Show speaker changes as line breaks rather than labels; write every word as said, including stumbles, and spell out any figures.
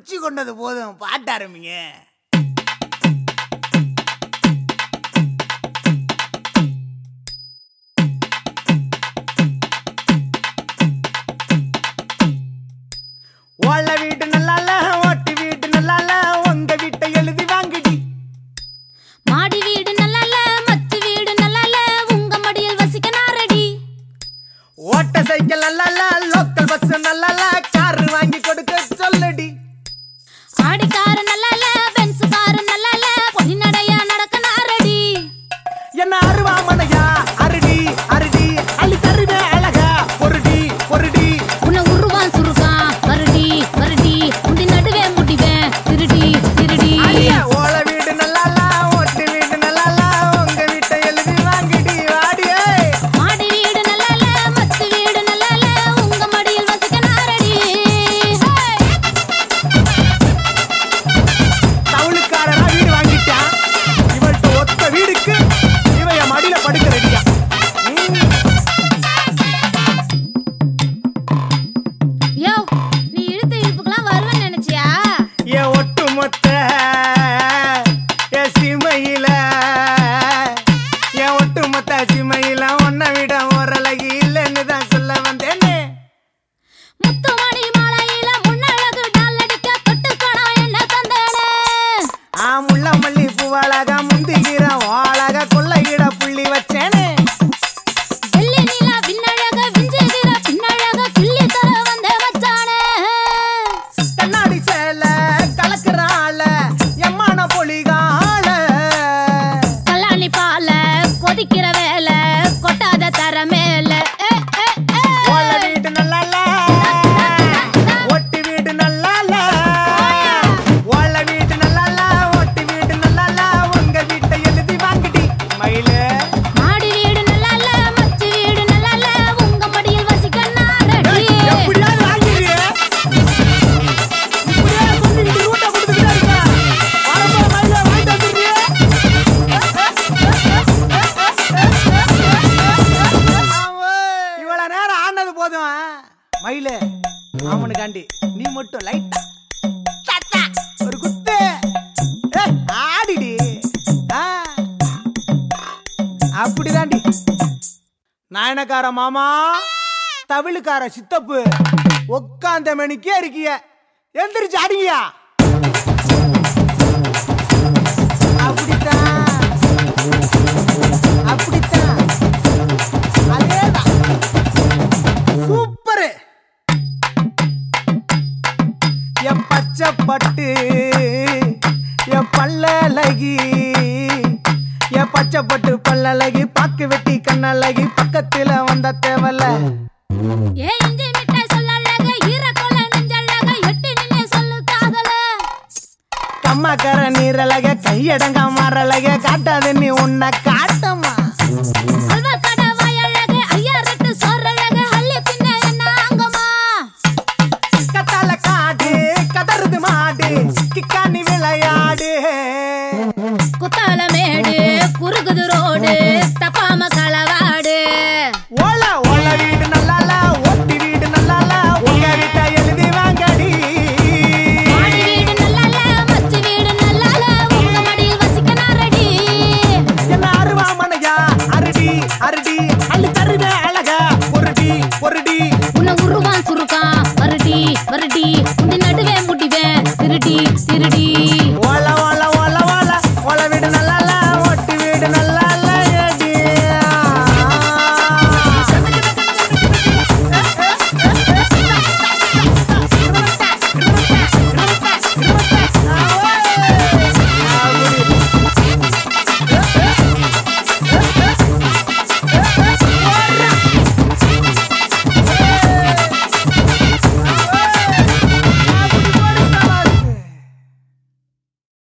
குச்சி கொண்டது போதும், பாட்ட ஆரம்பிங்க. ஓல வீட்டு நல்லால, ஓட்டு வீட்டு நல்லால, உங்க வீட்டை எழுதி வாங்கிடி.
மாடி வீடு நல்லால, மத்து வீடு நல்லால, உங்க மடியில் வசிக்க நாரடி.
ஓட்ட சைக்கிள் நல்லால, லோக்கல் பஸ் நல்லால, கார் வாங்கி கொடுக்க சொல்லடி.
ஆடி காரு நல்லால, பென்ஸ் காரு நல்லால, பொடி நடையா நடக்க நாரடி.
என்ன அருவாமனையா அருடி அருடி அள்ளி தருவே அழகா பொருடி பொருடி.
உன்னை உருவான் சுருக்கான் வருடி வருடி, முடி நடுவே முடிவேன் திருடி திருடி.
ஓல வீடு நல்லால, ஓட்டு வீடு நல்லால, உங்க வீட்டை எழுதி வாங்கிடி வாடியே.
மாடி வீடு நல்லால, மத்து வீடு நல்லால, உங்க மடியில் வசிக்க நாரடி.
தவுளுக்காரனா வீடு வாங்கிட்டான், இவள்கிட்ட ஒத்த வீடுக்கு இவ என் மடியில படுக்க ரெடியா.
யோ, நீ இழுத்த இழுப்புக்கெல்லாம் வருவேன்னு நினைச்சியா?
என் ஒட்டு மொத்த என் சிமையில, என் ஒட்டு மொத்த சிமையில உன்னை விட ஓரழகி இல்லைன்னு தான் சொல்ல வந்தேனே.
முத்துமணி மாலையில முன்னழகு டாலடிக்க தொட்டுக்கணும் என்ன தந்தேனே.
ஆ முள்ள மல்லி பூவாழக முந்திகிற வாழக கொள்ளையிட புள்ளி வச்சேனே.
வெள்ளி நிலா விண்ணழக விஞ்சுகிற பின்னழக கிள்ளி தர வந்த மச்சானே.
கண்ணாடி சேல கலக்குற ஆள எம்மான பொலிகால.
கல்லாணி பால கொதிக்கிற வேலை கொட்டாத தர மேல. ஏ, ஏ, ஏ.
ஓல வீடு நல்லால, ஒட்டு வீடு நல்லால. ஓல வீடு நல்லால, ஒட்டு வீடு நல்லால, உங்க வீட்டை எழுதி வாங்கிடி மயிலே.
மாடி வீடு நல்லால, மத்து வீடு நல்லால, உங்க மடியில் வசிக்க நாரடி.
எப்படியாவது வாங்கிடுறியே. இப்படியே சொல்லிக்கிட்டு ரூட்டை கொடுத்துக்கிட்டே இருக்க. வரப்போ மயிலே வாங்கிட்டு வந்துடுறியே. இவ்வளவு நேரம் ஆனது போதும் மயிலே. மாமனுக்காண்டி நீ மட்டும் லைட்டா சட்டா ஒரு குத்து ஏய், ஆடிடி. ஆ, அப்படிதாண்டி. நாயனக்கார மாமா, தவிழுக்கார சித்தப்பு, உக்காந்த மணிக்கே இருக்கிய, எந்திரிச்சு அடிங்கயா. அப்படித்தான் அப்படித்தான், அதேதான். சூப்பரு. என் பச்சை பட்டு என் பல்லழகி, என் பச்சை பட்டு பல்லழகி, பாக்கு வெட்டி கண்ணழகி, பக்கத்துல வந்த தேவல.
ஏ இஞ்சி மிட்டாய் சொல்லழக ஈரக்கொலை நெஞ்சழக எட்டி நின்னு சொல்லு காதல.
கம்மாக்கர நீரழக கையடங்க மாறழக, காட்டாது நீ உன்னை காட்டமா.
அல்வா கடை வாயழக ஐயா ரெட்டு சோறழக அள்ளி தின்ன என்ன அங்கமா.
கத்தால காடு கதறுது மாடு, கிக்கானி விளையாடு.
குத்தால மேடு குறுகுது ரோடு தப்பாம களவ